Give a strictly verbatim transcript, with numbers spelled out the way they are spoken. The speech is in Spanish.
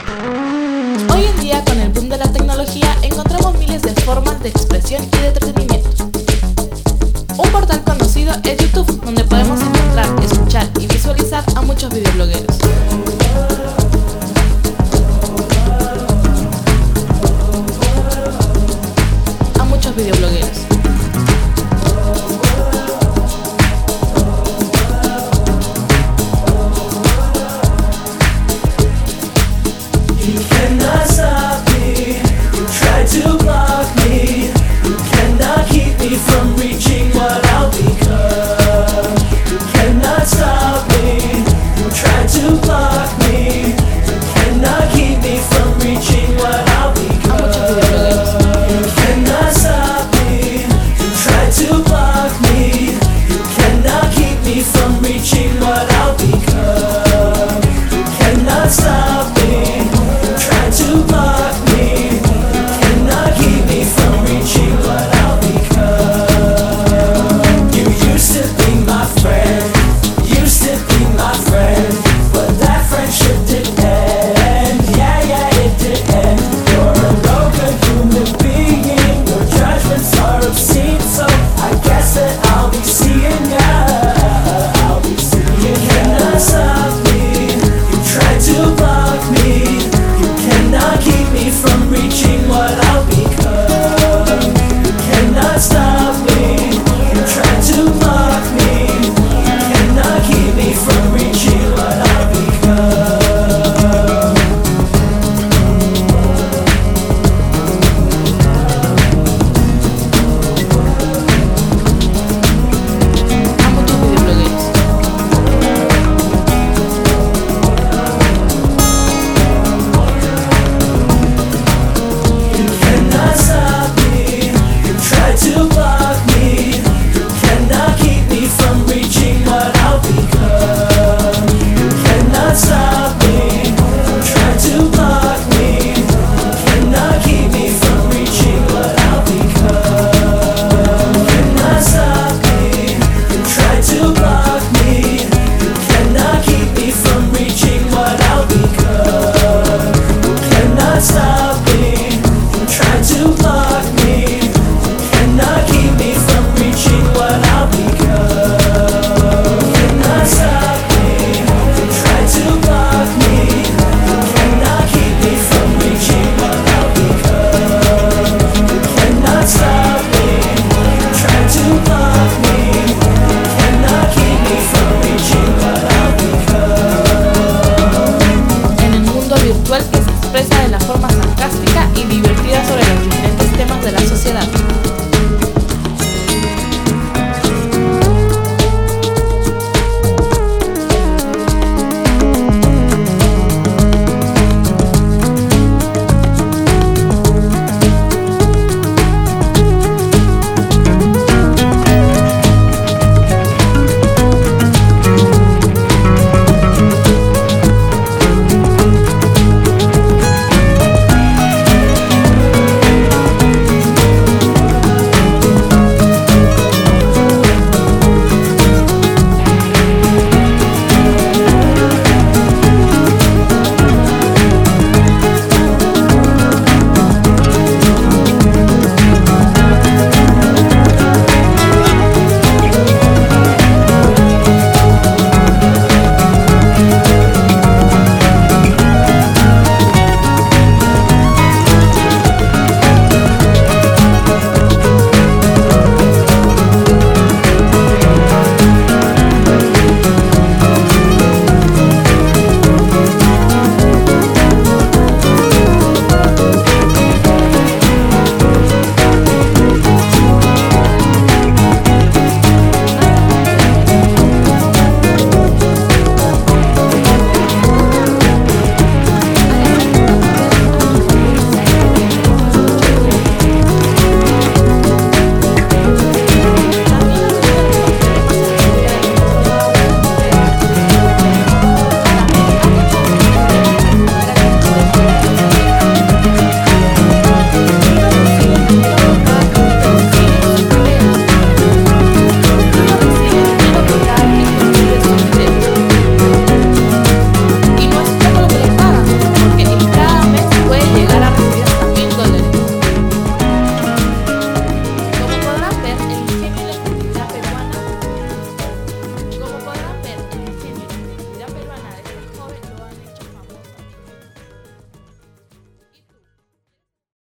Hoy en día, con el boom de la tecnología, encontramos miles de formas de expresión y de entretenimiento. Un portal conocido es YouTube, donde podemos encontrar, escuchar y visualizar a muchos videoblogueros. A muchos videoblogueros. You cannot stop me, you try to block me, you cannot keep me from reaching what I'll become. You cannot stop me, you try to block me, you cannot keep me from reaching what I'll become. You cannot stop me, you try to block me, you cannot keep me from reaching what I'll become.